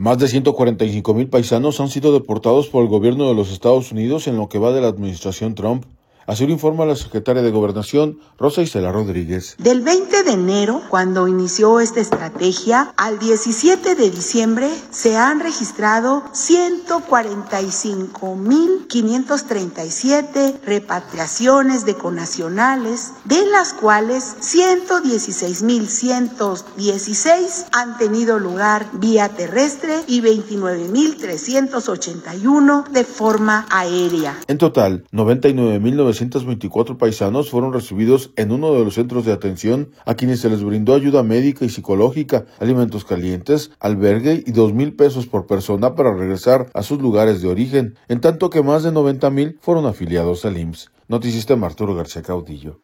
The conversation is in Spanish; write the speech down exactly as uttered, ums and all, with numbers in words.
Más de ciento cuarenta y cinco mil paisanos han sido deportados por el gobierno de los Estados Unidos en lo que va de la administración Trump. Así lo informa la secretaria de Gobernación, Rosa Isela Rodríguez. Del veinte de enero, cuando inició esta estrategia, al diecisiete de diciembre, se han registrado ciento cuarenta y cinco mil quinientos treinta y siete repatriaciones de connacionales, de las cuales ciento dieciséis mil ciento dieciséis han tenido lugar vía terrestre y veintinueve mil trescientos ochenta y uno de forma aérea. En total, noventa y nueve mil novecientos veinticuatro paisanos fueron recibidos en uno de los centros de atención a quienes se les brindó ayuda médica y psicológica, alimentos calientes, albergue y dos mil pesos por persona para regresar a sus lugares de origen, en tanto que más de noventa mil fueron afiliados al I M S S. Noticista Arturo García Caudillo.